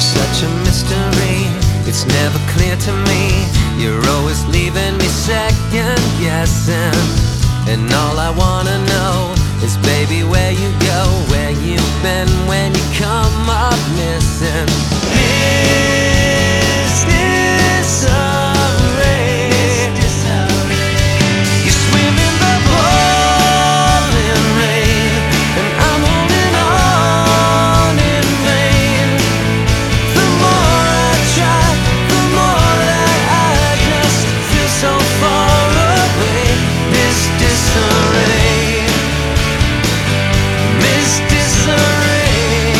You're such a mystery, it's never clear to me. You're always leaving me second guessing, and all I wanna know is, baby, where you go, where you've been when you come up missing. Is this a race? You swim in the pouring rain, and I'm holding on in vain. The more I try, the more that I just feel so far away. Miss Disarray, Miss Disarray.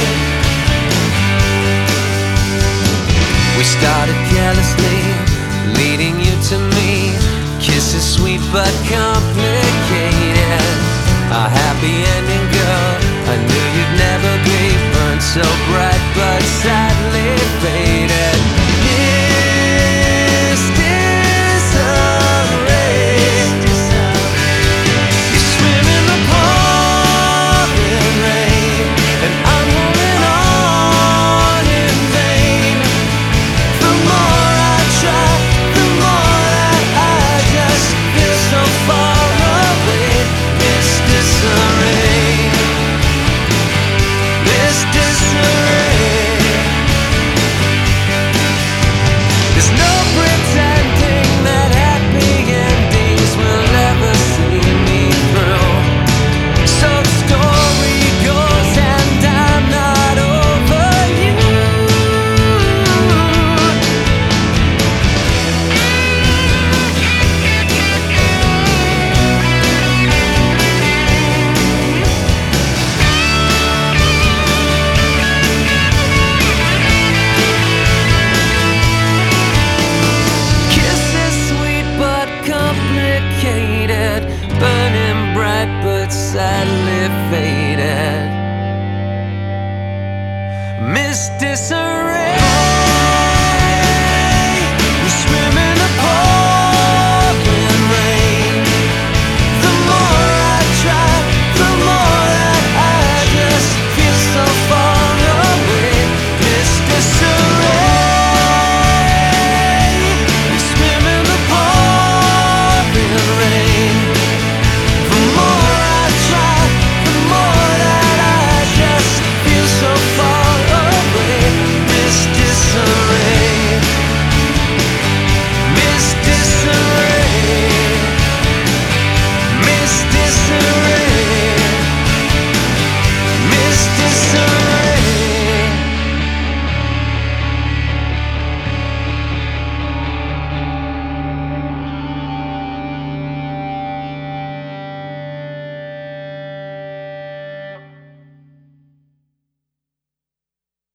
We started carelessly, leading you to me. Kisses sweet but complicated. A happy ending, girl, I knew you'd never be. Burned so bright but sadly faded. Miss Disarray, you swim in the pouring rain, and I'm holding on in vain. The more I try, the more that I just feel so far away. Miss Disarray, Miss Disarray. There's no pretending that happy endings will ever see me through. So the story goes, and I'm not over you. Kisses sweet but complicated, burning bright but sadly faded. Miss Disarray.